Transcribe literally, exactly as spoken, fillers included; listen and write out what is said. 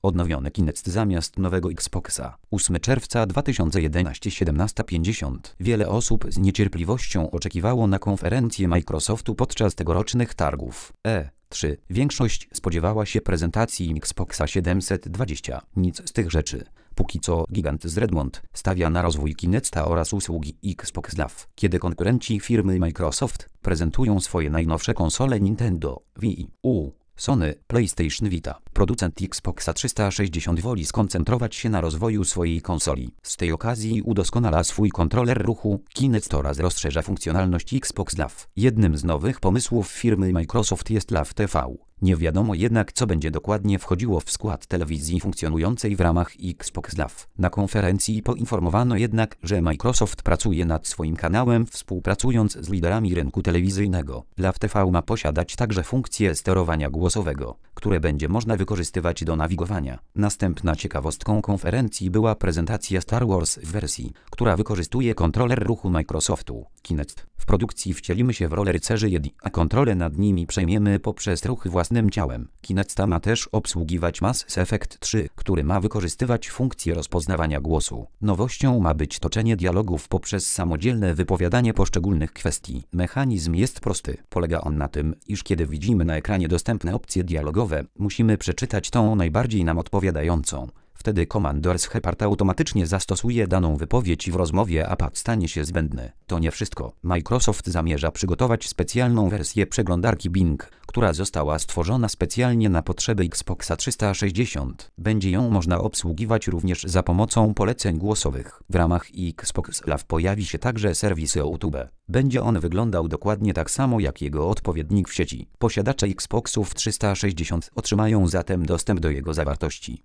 Odnowiony Kinect zamiast nowego Xboxa. ósmego czerwca dwa tysiące jedenastego, siedemnasta pięćdziesiąt. Wiele osób z niecierpliwością oczekiwało na konferencję Microsoftu podczas tegorocznych targów E trzy. Większość spodziewała się prezentacji Xboxa siedemset dwadzieścia. Nic z tych rzeczy. Póki co gigant z Redmond stawia na rozwój Kinecta oraz usługi Xbox Live. Kiedy konkurenci firmy Microsoft prezentują swoje najnowsze konsole Nintendo, Wii U, Sony, PlayStation Vita, producent Xboxa trzysta sześćdziesiąt woli skoncentrować się na rozwoju swojej konsoli. Z tej okazji udoskonala swój kontroler ruchu Kinect oraz rozszerza funkcjonalność Xbox Live. Jednym z nowych pomysłów firmy Microsoft jest Live T V. Nie wiadomo jednak, co będzie dokładnie wchodziło w skład telewizji funkcjonującej w ramach Xbox Live. Na konferencji poinformowano jednak, że Microsoft pracuje nad swoim kanałem, współpracując z liderami rynku telewizyjnego. Live T V ma posiadać także funkcję sterowania głosowego, które będzie można wykorzystywać do nawigowania. Następna ciekawostką konferencji była prezentacja Star Wars w wersji, która wykorzystuje kontroler ruchu Microsoftu Kinect. W produkcji wcielimy się w rolę rycerzy Jedi, a kontrolę nad nimi przejmiemy poprzez ruchy własnym ciałem. Kinecta ma też obsługiwać Mass Effect trzy, który ma wykorzystywać funkcję rozpoznawania głosu. Nowością ma być toczenie dialogów poprzez samodzielne wypowiadanie poszczególnych kwestii. Mechanizm jest prosty. Polega on na tym, iż kiedy widzimy na ekranie dostępne opcje dialogowe, musimy przeczytać tą najbardziej nam odpowiadającą. Wtedy Commander Shepard automatycznie zastosuje daną wypowiedź w rozmowie, a pad stanie się zbędny. To nie wszystko. Microsoft zamierza przygotować specjalną wersję przeglądarki Bing, która została stworzona specjalnie na potrzeby Xboxa trzysta sześćdziesiąt. Będzie ją można obsługiwać również za pomocą poleceń głosowych. W ramach Xbox Live pojawi się także serwis YouTube. Będzie on wyglądał dokładnie tak samo jak jego odpowiednik w sieci. Posiadacze Xboxów trzysta sześćdziesiąt otrzymają zatem dostęp do jego zawartości.